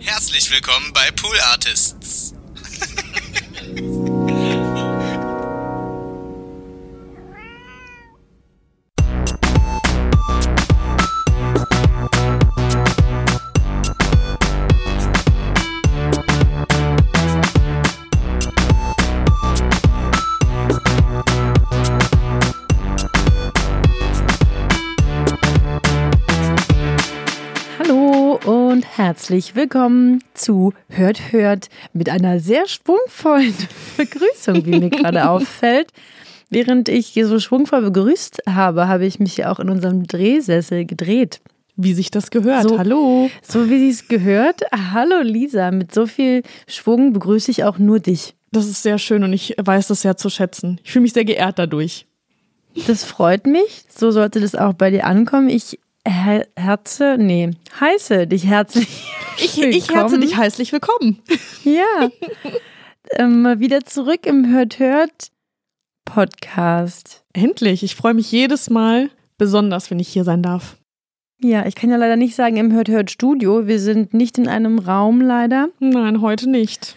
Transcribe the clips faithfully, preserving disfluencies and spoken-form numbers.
Herzlich willkommen bei Pool Artists. Herzlich willkommen zu Hört, Hört mit einer sehr schwungvollen Begrüßung, wie mir gerade auffällt. Während ich hier so schwungvoll begrüßt habe, habe ich mich ja auch in unserem Drehsessel gedreht. Wie sich das gehört. So, Hallo. So wie es gehört. Hallo Lisa, mit so viel Schwung begrüße ich auch nur dich. Das ist sehr schön und ich weiß das sehr zu schätzen. Ich fühle mich sehr geehrt dadurch. Das freut mich. So sollte das auch bei dir ankommen. Ich Her- Herze, nee, heiße dich herzlich ich, willkommen. Ich herze dich herzlich willkommen. Ja, ähm, mal wieder zurück im Hört, Hört Podcast. Endlich, ich freue mich jedes Mal besonders, wenn ich hier sein darf. Ja, ich kann ja leider nicht sagen im Hört, Hört Studio. Wir sind nicht in einem Raum leider. Nein, heute nicht.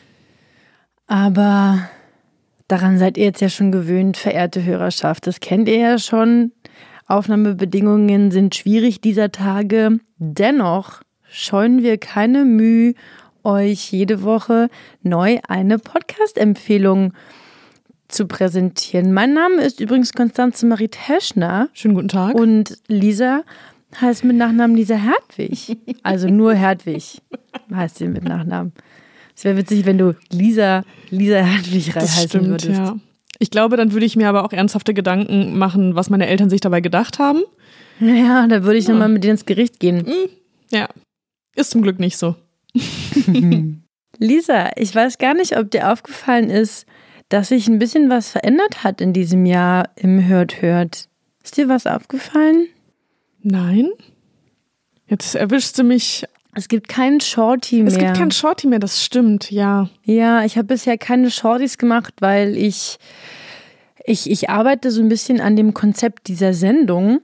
Aber daran seid ihr jetzt ja schon gewöhnt, verehrte Hörerschaft. Das kennt ihr ja schon. Aufnahmebedingungen sind schwierig dieser Tage. Dennoch scheuen wir keine Mühe, euch jede Woche neu eine Podcast-Empfehlung zu präsentieren. Mein Name ist übrigens Konstanze Marie Teschner. Schönen guten Tag. Und Lisa heißt mit Nachnamen Lisa Hertwig. Also nur Hertwig heißt sie mit Nachnamen. Es wäre witzig, wenn du Lisa, Lisa Hertwig das heißen stimmt, würdest. Ja. Ich glaube, dann würde ich mir aber auch ernsthafte Gedanken machen, was meine Eltern sich dabei gedacht haben. Ja, da würde ich ja. nochmal mit denen ins Gericht gehen. Ja, ist zum Glück nicht so. Lisa, ich weiß gar nicht, ob dir aufgefallen ist, dass sich ein bisschen was verändert hat in diesem Jahr im Hört, Hört. Ist dir was aufgefallen? Nein. Jetzt erwischst du mich. Es gibt keinen Shorty mehr. Es gibt keinen Shorty mehr, das stimmt, ja. Ja, ich habe bisher keine Shorties gemacht, weil ich, ich, ich arbeite so ein bisschen an dem Konzept dieser Sendung,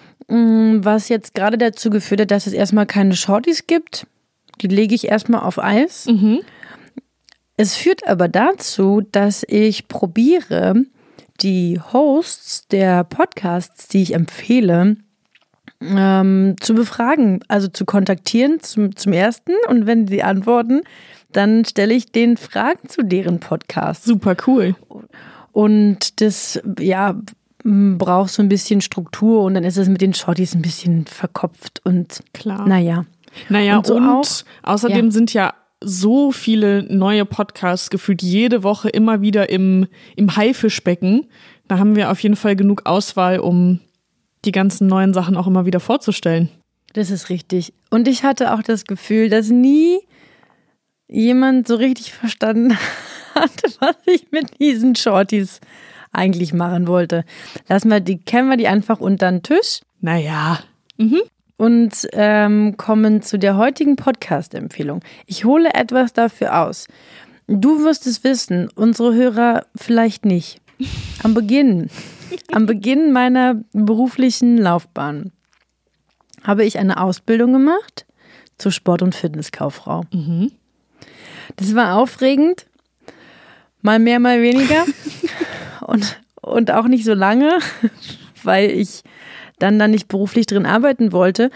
was jetzt gerade dazu geführt hat, dass es erstmal keine Shorties gibt. Die lege ich erstmal auf Eis. Mhm. Es führt aber dazu, dass ich probiere, die Hosts der Podcasts, die ich empfehle, Ähm, zu befragen, also zu kontaktieren zum, zum ersten, und wenn sie antworten, dann stelle ich denen Fragen zu deren Podcast. Super cool. Und das, ja, braucht so ein bisschen Struktur und dann ist es mit den Shorties ein bisschen verkopft und klar. Naja. Naja, und, so und auch, außerdem ja. sind ja so viele neue Podcasts gefühlt jede Woche immer wieder im, im Haifischbecken. Da haben wir auf jeden Fall genug Auswahl, um die ganzen neuen Sachen auch immer wieder vorzustellen. Das ist richtig. Und ich hatte auch das Gefühl, dass nie jemand so richtig verstanden hat, was ich mit diesen Shorties eigentlich machen wollte. Lassen wir die, kennen wir die einfach unter den Tisch. Naja. Mhm. Und ähm, kommen zu der heutigen Podcast-Empfehlung. Ich hole etwas dafür aus. Du wirst es wissen, unsere Hörer vielleicht nicht. Am Beginn, am Beginn meiner beruflichen Laufbahn habe ich eine Ausbildung gemacht zur Sport- und Fitnesskauffrau. Mhm. Das war aufregend, mal mehr, mal weniger und, und auch nicht so lange, weil ich dann da nicht beruflich drin arbeiten wollte.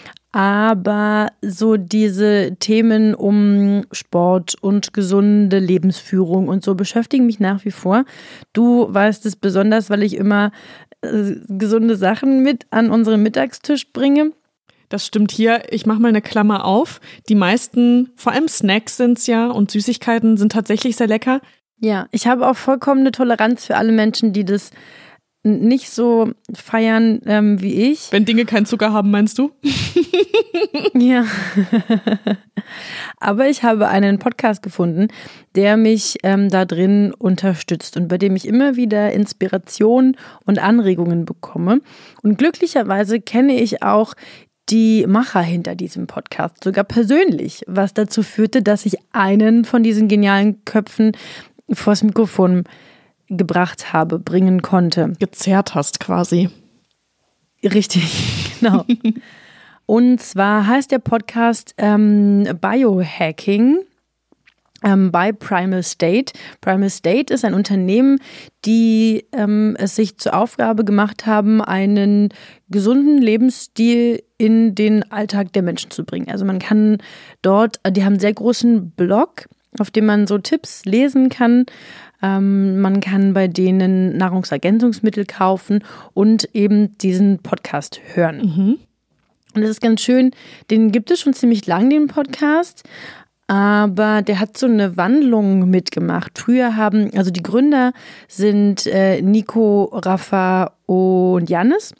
Aber so diese Themen um Sport und gesunde Lebensführung und so beschäftigen mich nach wie vor. Du weißt es besonders, weil ich immer äh, gesunde Sachen mit an unseren Mittagstisch bringe. Das stimmt hier. Ich mache mal eine Klammer auf. Die meisten, vor allem Snacks sind es ja und Süßigkeiten sind tatsächlich sehr lecker. Ja, ich habe auch vollkommene Toleranz für alle Menschen, die das nicht so feiern ähm, wie ich. Wenn Dinge keinen Zucker haben, meinst du? Ja. Aber ich habe einen Podcast gefunden, der mich ähm, da drin unterstützt und bei dem ich immer wieder Inspiration und Anregungen bekomme. Und glücklicherweise kenne ich auch die Macher hinter diesem Podcast, sogar persönlich, was dazu führte, dass ich einen von diesen genialen Köpfen vors Mikrofon gebracht habe, bringen konnte. Gezerrt hast quasi. Richtig, genau. Und zwar heißt der Podcast ähm, Biohacking ähm, bei Primal State. Primal State ist ein Unternehmen, die ähm, es sich zur Aufgabe gemacht haben, einen gesunden Lebensstil in den Alltag der Menschen zu bringen. Also man kann dort, die haben einen sehr großen Blog, auf dem man so Tipps lesen kann. Ähm, man kann bei denen Nahrungsergänzungsmittel kaufen und eben diesen Podcast hören. Mhm. Und das ist ganz schön, den gibt es schon ziemlich lang, den Podcast, aber der hat so eine Wandlung mitgemacht. Früher haben, also die Gründer sind äh, Nico, Rafa und Jannis.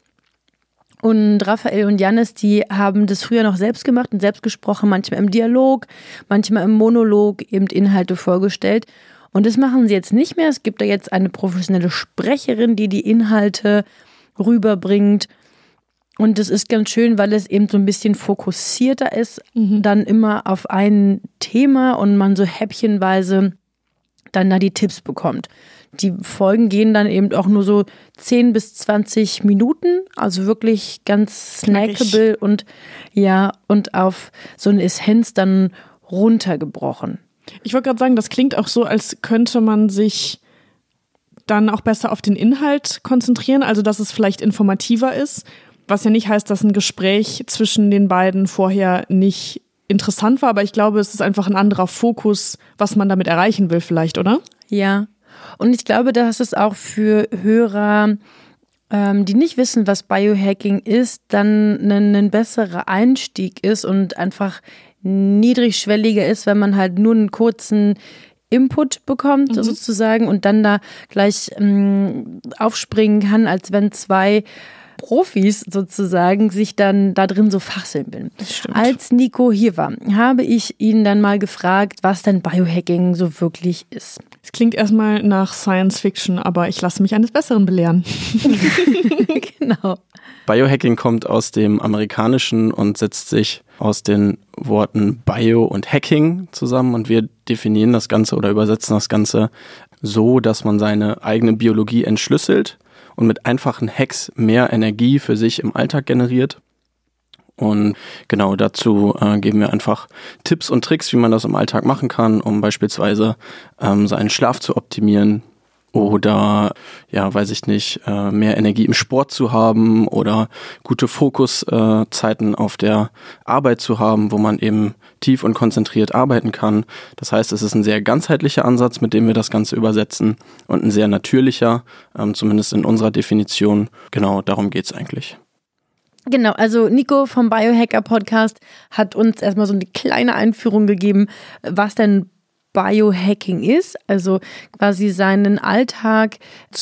Und Raphael und Jannis, die haben das früher noch selbst gemacht und selbst gesprochen, manchmal im Dialog, manchmal im Monolog eben Inhalte vorgestellt. Und das machen sie jetzt nicht mehr. Es gibt da jetzt eine professionelle Sprecherin, die die Inhalte rüberbringt. Und das ist ganz schön, weil es eben so ein bisschen fokussierter ist, mhm. dann immer auf ein Thema und man so häppchenweise dann da die Tipps bekommt. Die Folgen gehen dann eben auch nur so zehn bis zwanzig Minuten, also wirklich ganz snackable und ja, und auf so eine Essenz dann runtergebrochen. Ich wollte gerade sagen, das klingt auch so, als könnte man sich dann auch besser auf den Inhalt konzentrieren, also dass es vielleicht informativer ist, was ja nicht heißt, dass ein Gespräch zwischen den beiden vorher nicht interessant war, aber ich glaube, es ist einfach ein anderer Fokus, was man damit erreichen will vielleicht, oder? Ja, und ich glaube, dass es auch für Hörer, ähm, die nicht wissen, was Biohacking ist, dann ein, ein besserer Einstieg ist und einfach niedrigschwelliger ist, wenn man halt nur einen kurzen Input bekommt, mhm. sozusagen, und dann da gleich ähm, aufspringen kann, als wenn zwei Profis sozusagen sich dann da drin so fachsimpeln. Als Nico hier war, habe ich ihn dann mal gefragt, was denn Biohacking so wirklich ist. Es klingt erstmal nach Science Fiction, aber ich lasse mich eines Besseren belehren. Genau. Biohacking kommt aus dem Amerikanischen und setzt sich aus den Worten Bio und Hacking zusammen, und wir definieren das Ganze oder übersetzen das Ganze so, dass man seine eigene Biologie entschlüsselt und mit einfachen Hacks mehr Energie für sich im Alltag generiert. Und genau dazu äh, geben wir einfach Tipps und Tricks, wie man das im Alltag machen kann, um beispielsweise ähm, seinen Schlaf zu optimieren oder, ja, weiß ich nicht, äh, mehr Energie im Sport zu haben oder gute Fokuszeiten äh, auf der Arbeit zu haben, wo man eben tief und konzentriert arbeiten kann. Das heißt, es ist ein sehr ganzheitlicher Ansatz, mit dem wir das Ganze übersetzen, und ein sehr natürlicher, ähm, zumindest in unserer Definition. Genau, darum geht's eigentlich. Genau, also Nico vom Biohacker Podcast hat uns erstmal so eine kleine Einführung gegeben, was denn Biohacking ist, also quasi seinen Alltag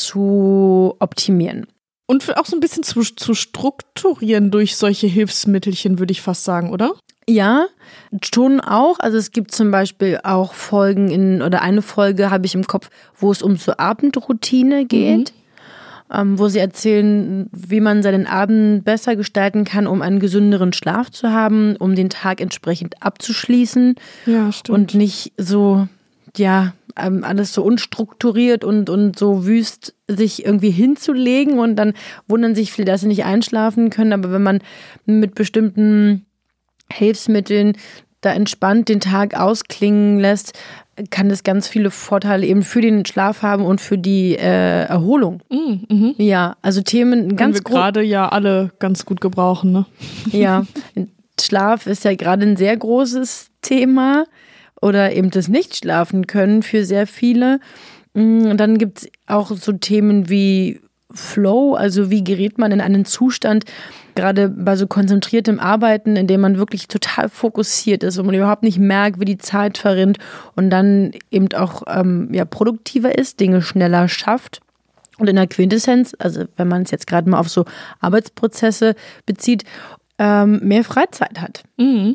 zu optimieren. Und auch so ein bisschen zu, zu strukturieren durch solche Hilfsmittelchen, würde ich fast sagen, oder? Ja, schon auch. Also es gibt zum Beispiel auch Folgen in, oder eine Folge habe ich im Kopf, wo es um so Abendroutine geht. Mhm. Ähm, wo sie erzählen, wie man seinen Abend besser gestalten kann, um einen gesünderen Schlaf zu haben, um den Tag entsprechend abzuschließen. Ja, stimmt. Und nicht so, ja, ähm, alles so unstrukturiert und, und so wüst sich irgendwie hinzulegen, und dann wundern sich viele, dass sie nicht einschlafen können. Aber wenn man mit bestimmten Hilfsmitteln da entspannt den Tag ausklingen lässt, kann das ganz viele Vorteile eben für den Schlaf haben und für die äh, Erholung. Mm, mhm. Ja, also Themen ganz Können wir gerade ja alle ganz gut gebrauchen, ne? Ja, Schlaf ist ja gerade ein sehr großes Thema, oder eben das Nicht-Schlafen können für sehr viele. Und dann gibt es auch so Themen wie Flow, also wie gerät man in einen Zustand, gerade bei so konzentriertem Arbeiten, in dem man wirklich total fokussiert ist und man überhaupt nicht merkt, wie die Zeit verrinnt, und dann eben auch ähm, ja, produktiver ist, Dinge schneller schafft. Und in der Quintessenz, also wenn man es jetzt gerade mal auf so Arbeitsprozesse bezieht, ähm, mehr Freizeit hat. Mhm.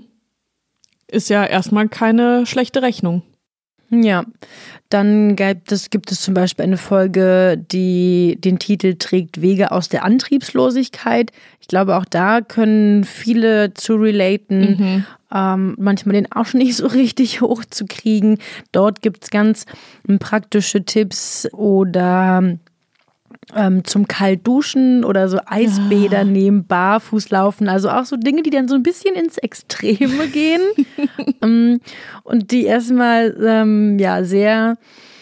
Ist ja erstmal keine schlechte Rechnung. Ja, dann gibt es, gibt es zum Beispiel eine Folge, die den Titel trägt Wege aus der Antriebslosigkeit. Ich glaube, auch da können viele zu relaten, mhm. ähm, manchmal den Arsch nicht so richtig hochzukriegen. Dort gibt es ganz praktische Tipps oder ähm, zum Kaltduschen oder so Eisbäder Ah. nehmen, barfuß laufen. Also auch so Dinge, die dann so ein bisschen ins Extreme gehen ähm, und die erstmal ähm, ja sehr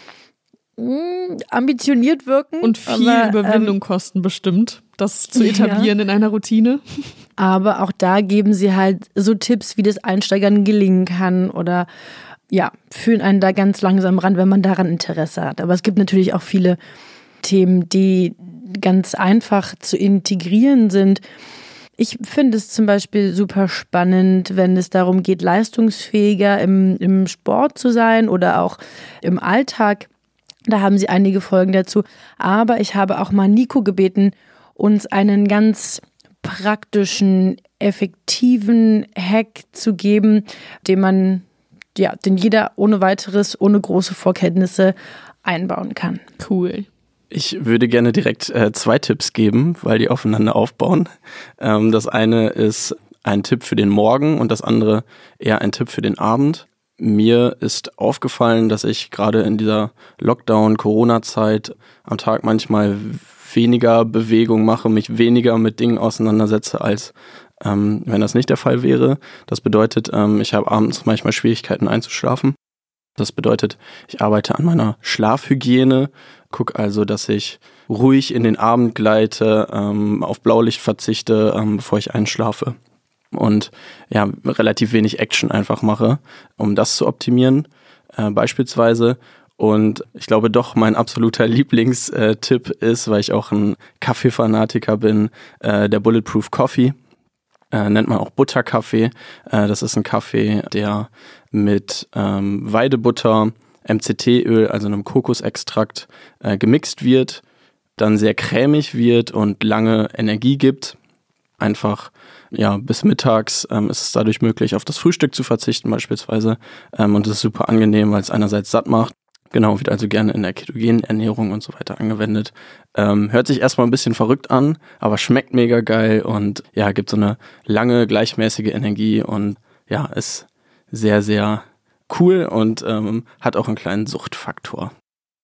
mh, ambitioniert wirken. Und viel aber, Überwindung ähm, kosten bestimmt, das zu etablieren Ja. in einer Routine. Aber auch da geben sie halt so Tipps, wie das Einsteigern gelingen kann oder ja, führen einen da ganz langsam ran, wenn man daran Interesse hat. Aber es gibt natürlich auch viele Themen, die ganz einfach zu integrieren sind. Ich finde es zum Beispiel super spannend, wenn es darum geht, leistungsfähiger im, im Sport zu sein oder auch im Alltag. Da haben sie einige Folgen dazu. Aber ich habe auch mal Nico gebeten, uns einen ganz praktischen, effektiven Hack zu geben, den man, ja, den jeder ohne weiteres, ohne große Vorkenntnisse einbauen kann. Cool. Ich würde gerne direkt äh, zwei Tipps geben, weil die aufeinander aufbauen. Ähm, das eine ist ein Tipp für den Morgen und das andere eher ein Tipp für den Abend. Mir ist aufgefallen, dass ich gerade in dieser Lockdown-Corona-Zeit am Tag manchmal weniger Bewegung mache, mich weniger mit Dingen auseinandersetze, als ähm, wenn das nicht der Fall wäre. Das bedeutet, ähm, ich habe abends manchmal Schwierigkeiten einzuschlafen. Das bedeutet, ich arbeite an meiner Schlafhygiene, gucke also, dass ich ruhig in den Abend gleite, ähm, auf Blaulicht verzichte, ähm, bevor ich einschlafe. Und ja, relativ wenig Action einfach mache, um das zu optimieren, äh, beispielsweise. Und ich glaube doch, mein absoluter Lieblingstipp ist, weil ich auch ein Kaffeefanatiker bin, äh, der Bulletproof Coffee. Äh, nennt man auch Butterkaffee. Äh, das ist ein Kaffee, der mit ähm, Weidebutter, M C T-Öl, also einem Kokosextrakt, äh, gemixt wird, dann sehr cremig wird und lange Energie gibt. Einfach ja bis mittags ähm, ist es dadurch möglich, auf das Frühstück zu verzichten beispielsweise. Ähm, und es ist super angenehm, weil es einerseits satt macht. Genau, wird also gerne in der ketogenen Ernährung und so weiter angewendet. Ähm, hört sich erstmal ein bisschen verrückt an, aber schmeckt mega geil und ja, gibt so eine lange, gleichmäßige Energie und ja, ist sehr, sehr cool und ähm, hat auch einen kleinen Suchtfaktor.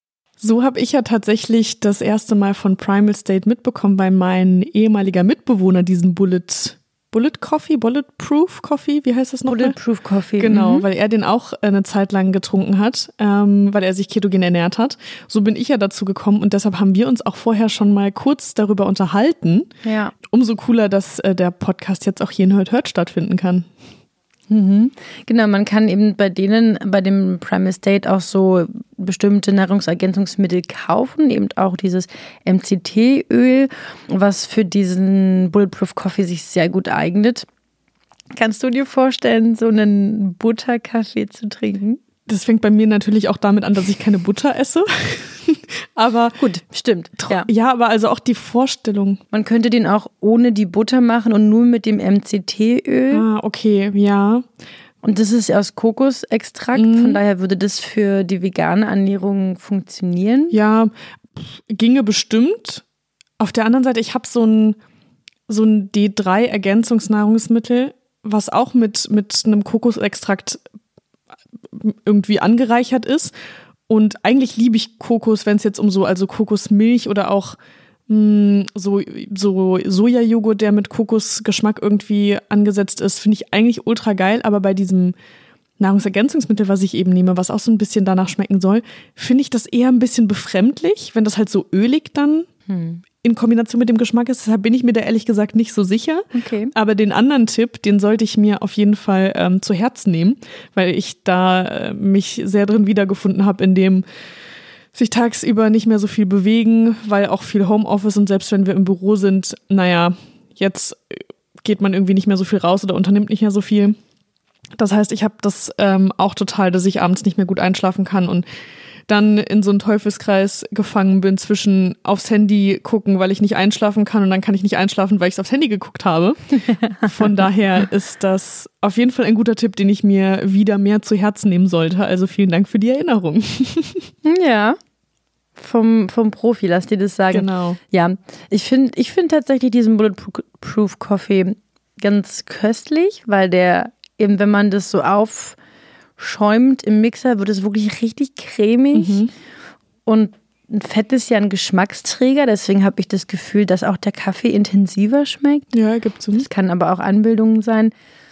So habe ich ja tatsächlich das erste Mal von Primal State mitbekommen, weil mein ehemaliger Mitbewohner diesen Bullet, Bullet Coffee, Bulletproof Coffee, wie heißt das noch? Bulletproof Coffee. Genau, Mhm. weil er den auch eine Zeit lang getrunken hat, ähm, weil er sich ketogen ernährt hat. So bin ich ja dazu gekommen und deshalb haben wir uns auch vorher schon mal kurz darüber unterhalten. Ja. Umso cooler, dass äh, der Podcast jetzt auch hier in Hört Hört stattfinden kann. Mhm. Genau, man kann eben bei denen, bei dem Primal State auch so bestimmte Nahrungsergänzungsmittel kaufen, eben auch dieses M C T-Öl, was für diesen Bulletproof Coffee sich sehr gut eignet. Kannst du dir vorstellen, so einen Butterkaffee zu trinken? Das fängt bei mir natürlich auch damit an, dass ich keine Butter esse. Aber Gut, stimmt. Ja. ja, aber also auch die Vorstellung. Man könnte den auch ohne die Butter machen und nur mit dem M C T-Öl. Ah, okay, ja. Und das ist aus Kokosextrakt, Mhm. von daher würde das für die vegane Ernährung funktionieren. Ja, pff, ginge bestimmt. Auf der anderen Seite, ich habe so ein, so ein D drei Ergänzungsnahrungsmittel, was auch mit, mit einem Kokosextrakt irgendwie angereichert ist. Und eigentlich liebe ich Kokos, wenn es jetzt um so, also Kokosmilch oder auch mh, so, so Sojajoghurt, der mit Kokosgeschmack irgendwie angesetzt ist, finde ich eigentlich ultra geil. Aber bei diesem Nahrungsergänzungsmittel, was ich eben nehme, was auch so ein bisschen danach schmecken soll, finde ich das eher ein bisschen befremdlich, wenn das halt so ölig dann Hm. in Kombination mit dem Geschmack ist. Deshalb bin ich mir da ehrlich gesagt nicht so sicher. Okay. Aber den anderen Tipp, den sollte ich mir auf jeden Fall ähm, zu Herzen nehmen, weil ich da äh, mich sehr drin wiedergefunden habe, in dem sich tagsüber nicht mehr so viel bewegen, weil auch viel Homeoffice und selbst wenn wir im Büro sind, naja, jetzt geht man irgendwie nicht mehr so viel raus oder unternimmt nicht mehr so viel. Das heißt, ich habe das ähm, auch total, dass ich abends nicht mehr gut einschlafen kann und dann in so einen Teufelskreis gefangen bin zwischen aufs Handy gucken, weil ich nicht einschlafen kann und dann kann ich nicht einschlafen, weil ich aufs Handy geguckt habe. Von daher ist das auf jeden Fall ein guter Tipp, den ich mir wieder mehr zu Herzen nehmen sollte. Also vielen Dank für die Erinnerung. Ja. Vom, vom Profi, lass dir das sagen. Genau. Ja, ich finde ich find tatsächlich diesen Bulletproof Coffee ganz köstlich, weil der eben, wenn man das so aufschäumt im Mixer, wird es wirklich richtig cremig. Mhm. Und ein Fett ist ja ein Geschmacksträger, deswegen habe ich das Gefühl, dass auch der Kaffee intensiver schmeckt. Ja, gibt's. Das kann aber auch Anbildungen sein.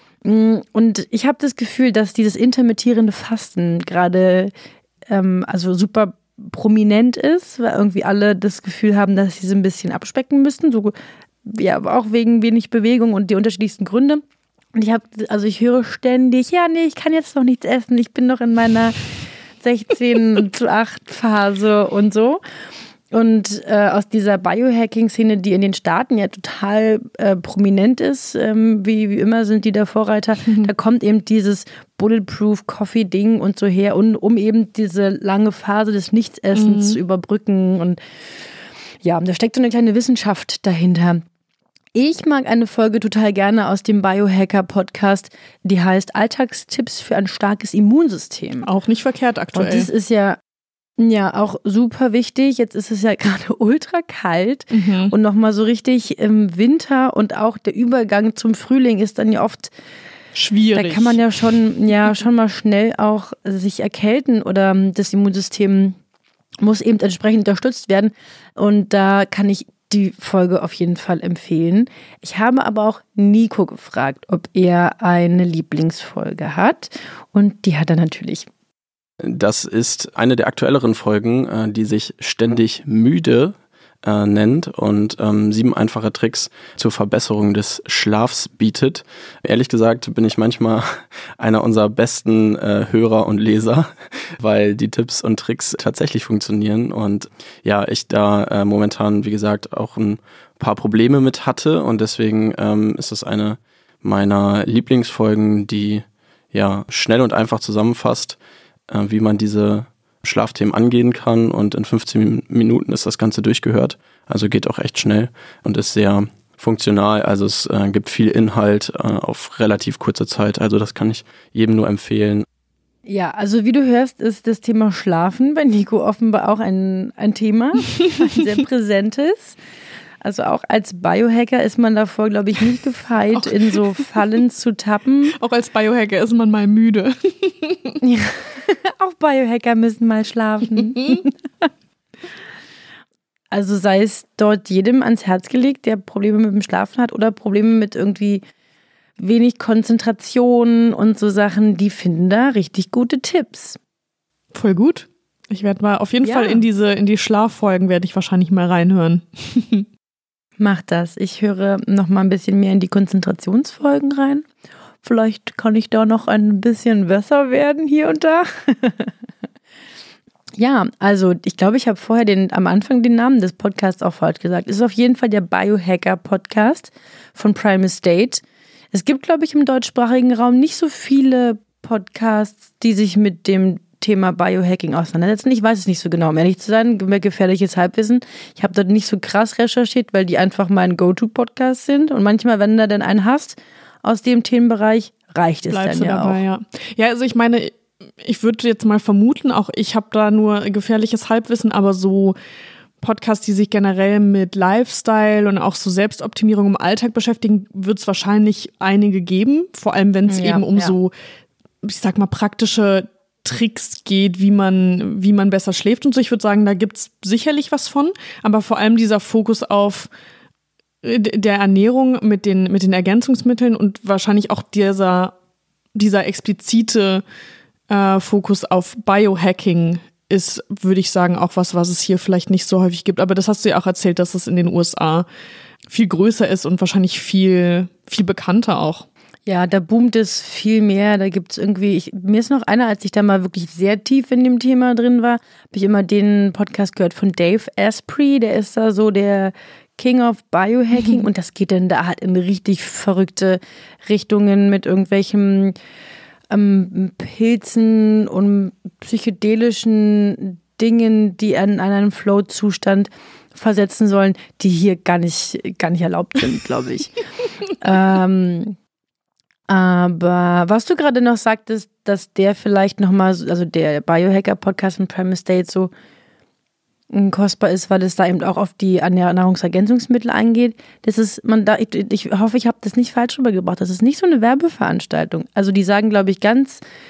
Und ich habe das Gefühl, dass dieses intermittierende Fasten gerade ähm, also super prominent ist, weil irgendwie alle das Gefühl haben, dass sie so ein bisschen abspecken müssen, so ja, aber auch wegen wenig Bewegung und die unterschiedlichsten Gründe. Und ich habe, also ich höre ständig, ja, nee, ich kann jetzt noch nichts essen, ich bin noch in meiner sechzehn zu acht Phase und so. Und äh, aus dieser Biohacking-Szene, die in den Staaten ja total äh, prominent ist, ähm, wie, wie immer sind die da Vorreiter, mhm. da kommt eben dieses Bulletproof-Coffee-Ding und so her, und, um eben diese lange Phase des Nichtsessens mhm. zu überbrücken. Und ja, da steckt so eine kleine Wissenschaft dahinter. Ich mag eine Folge total gerne aus dem Biohacker-Podcast, die heißt Alltagstipps für ein starkes Immunsystem. Auch nicht verkehrt aktuell. Und das ist ja Ja, auch super wichtig. Jetzt ist es ja gerade ultra kalt mhm. und nochmal so richtig im Winter, und auch der Übergang zum Frühling ist dann ja oft schwierig. Da kann man ja schon, ja, schon mal schnell auch sich erkälten, oder das Immunsystem muss eben entsprechend unterstützt werden. Und da kann ich die Folge auf jeden Fall empfehlen. Ich habe aber auch Nico gefragt, ob er eine Lieblingsfolge hat, und die hat er natürlich. Das ist eine der aktuelleren Folgen, die sich ständig müde äh, nennt und ähm, sieben einfache Tricks zur Verbesserung des Schlafs bietet. Ehrlich gesagt bin ich manchmal einer unserer besten äh, Hörer und Leser, weil die Tipps und Tricks tatsächlich funktionieren und ja, ich da äh, momentan, wie gesagt, auch ein paar Probleme mit hatte, und deswegen ähm, ist es eine meiner Lieblingsfolgen, die ja schnell und einfach zusammenfasst, wie man diese Schlafthemen angehen kann, und in fünfzehn Minuten ist das Ganze durchgehört. Also geht auch echt schnell und ist sehr funktional. Also es äh, gibt viel Inhalt äh, auf relativ kurze Zeit. Also das kann ich jedem nur empfehlen. Ja, also wie du hörst, ist das Thema Schlafen bei Nico offenbar auch ein, ein Thema, ein sehr präsentes. Also auch als Biohacker ist man davor, glaube ich, nicht gefeit, in so Fallen zu tappen. Auch als Biohacker ist man mal müde. Ja, auch Biohacker müssen mal schlafen. Also sei es dort jedem ans Herz gelegt, der Probleme mit dem Schlafen hat oder Probleme mit irgendwie wenig Konzentration und so Sachen, die finden da richtig gute Tipps. Voll gut. Ich werde mal auf jeden ja. Fall in diese in die Schlaffolgen werde ich wahrscheinlich mal reinhören. Mach das. Ich höre noch mal ein bisschen mehr in die Konzentrationsfolgen rein. Vielleicht kann ich da noch ein bisschen besser werden hier und da. Ja, also ich glaube, ich habe vorher den, am Anfang den Namen des Podcasts auch falsch gesagt. Es ist auf jeden Fall der Biohacker-Podcast von Prime Estate. Es gibt, glaube ich, im deutschsprachigen Raum nicht so viele Podcasts, die sich mit dem Thema Biohacking auseinandersetzen. Ich weiß es nicht so genau, um ehrlich zu sein, gefährliches Halbwissen. Ich habe dort nicht so krass recherchiert, weil die einfach mein Go-To-Podcast sind. Und manchmal, wenn du dann einen hast aus dem Themenbereich, reicht es Bleibst dann ja dabei, auch. Ja. ja, also ich meine, ich würde jetzt mal vermuten, auch ich habe da nur gefährliches Halbwissen, aber so Podcasts, die sich generell mit Lifestyle und auch so Selbstoptimierung im Alltag beschäftigen, wird es wahrscheinlich einige geben. Vor allem, wenn es ja, eben um ja. so, ich sag mal, praktische Tricks geht, wie man, wie man besser schläft und so. Ich würde sagen, da gibt's sicherlich was von, aber vor allem dieser Fokus auf der Ernährung mit den, mit den Ergänzungsmitteln und wahrscheinlich auch dieser, dieser explizite äh, Fokus auf Biohacking ist, würde ich sagen, auch was, was es hier vielleicht nicht so häufig gibt. Aber das hast du ja auch erzählt, dass es in den U S A viel größer ist und wahrscheinlich viel, viel bekannter auch. Ja, da boomt es viel mehr. Da gibt's irgendwie, ich, mir ist noch einer, als ich da mal wirklich sehr tief in dem Thema drin war, habe ich immer den Podcast gehört von Dave Asprey. Der ist da so der King of Biohacking mhm. und das geht dann da halt in richtig verrückte Richtungen mit irgendwelchen ähm, Pilzen und psychedelischen Dingen, die an, an einen Flow-Zustand versetzen sollen, die hier gar nicht, gar nicht erlaubt sind, glaube ich. ähm, Aber was du gerade noch sagtest, dass der vielleicht nochmal, also der Biohacker-Podcast in Prime Estate so kostbar ist, weil es da eben auch auf die Nahrungsergänzungsmittel eingeht. Das ist, man da, ich, ich hoffe, ich habe das nicht falsch rübergebracht. Das ist nicht so eine Werbeveranstaltung. Also die sagen, glaube ich, ganz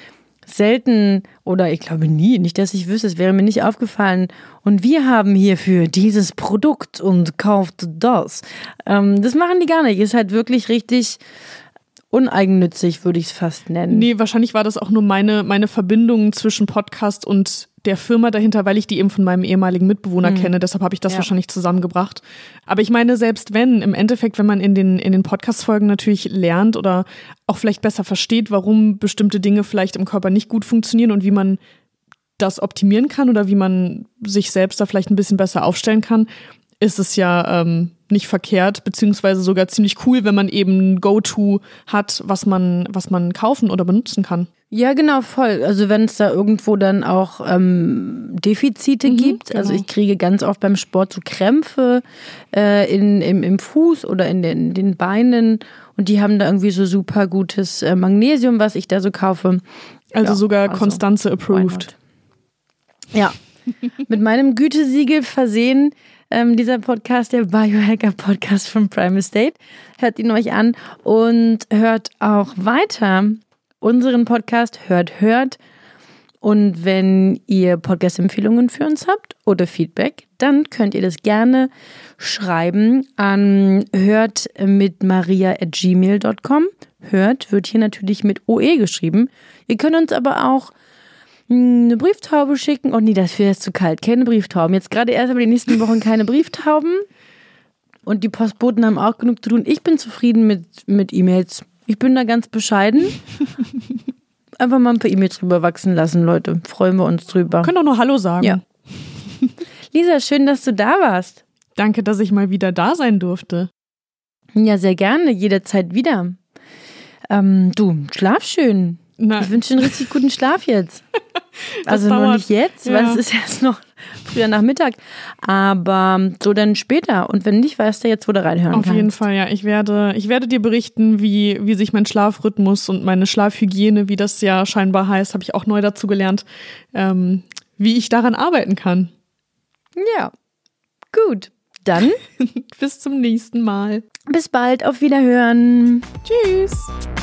selten oder ich glaube nie, nicht, dass ich wüsste, es wäre mir nicht aufgefallen. Und wir haben hierfür dieses Produkt und kauft das. Ähm, das machen die gar nicht. Ist halt wirklich richtig uneigennützig, würde ich es fast nennen. Nee, wahrscheinlich war das auch nur meine, meine Verbindung zwischen Podcast und der Firma dahinter, weil ich die eben von meinem ehemaligen Mitbewohner mhm. kenne. Deshalb habe ich das ja. wahrscheinlich zusammengebracht. Aber ich meine, selbst wenn, im Endeffekt, wenn man in den, in den Podcast-Folgen natürlich lernt oder auch vielleicht besser versteht, warum bestimmte Dinge vielleicht im Körper nicht gut funktionieren und wie man das optimieren kann oder wie man sich selbst da vielleicht ein bisschen besser aufstellen kann, ist es ja ähm, nicht verkehrt, beziehungsweise sogar ziemlich cool, wenn man eben ein Go-To hat, was man, was man kaufen oder benutzen kann. Ja, genau, voll. Also wenn es da irgendwo dann auch ähm, Defizite Mhm, gibt. genau. Also ich kriege ganz oft beim Sport so Krämpfe äh, in, im, im Fuß oder in den, den Beinen und die haben da irgendwie so super gutes äh, Magnesium, was ich da so kaufe. Also ja, sogar also, Constanze approved. Ja, mit meinem Gütesiegel versehen. Ähm, dieser Podcast, der Biohacker-Podcast von Prime Estate. Hört ihn euch an und hört auch weiter unseren Podcast Hört, Hört. Und wenn ihr Podcast-Empfehlungen für uns habt oder Feedback, dann könnt ihr das gerne schreiben an hört mit maria at gmail dot com. Hört wird hier natürlich mit O E geschrieben. Ihr könnt uns aber auch eine Brieftaube schicken. Oh nee, das wäre jetzt zu kalt. Keine Brieftauben. Jetzt gerade erst aber die nächsten Wochen keine Brieftauben. Und die Postboten haben auch genug zu tun. Ich bin zufrieden mit, mit E-Mails. Ich bin da ganz bescheiden. Einfach mal ein paar E-Mails drüber wachsen lassen, Leute. Freuen wir uns drüber. Können doch nur Hallo sagen. Ja. Lisa, schön, dass du da warst. Danke, dass ich mal wieder da sein durfte. Ja, sehr gerne. Jederzeit wieder. Ähm, du, schlaf schön. Na, Ich wünsche dir einen richtig guten Schlaf jetzt. Also noch dauert. nicht jetzt, Ja. weil es ist erst noch früher Nachmittag. Aber so dann später. Und wenn nicht, weißt du jetzt, wo du reinhören auf kannst. jeden Fall, ja. Ich werde, ich werde dir berichten, wie, wie sich mein Schlafrhythmus und meine Schlafhygiene, wie das ja scheinbar heißt, habe ich auch neu dazu gelernt, ähm, wie ich daran arbeiten kann. Ja, gut. Dann Bis zum nächsten Mal. bis bald. Auf Wiederhören. Tschüss.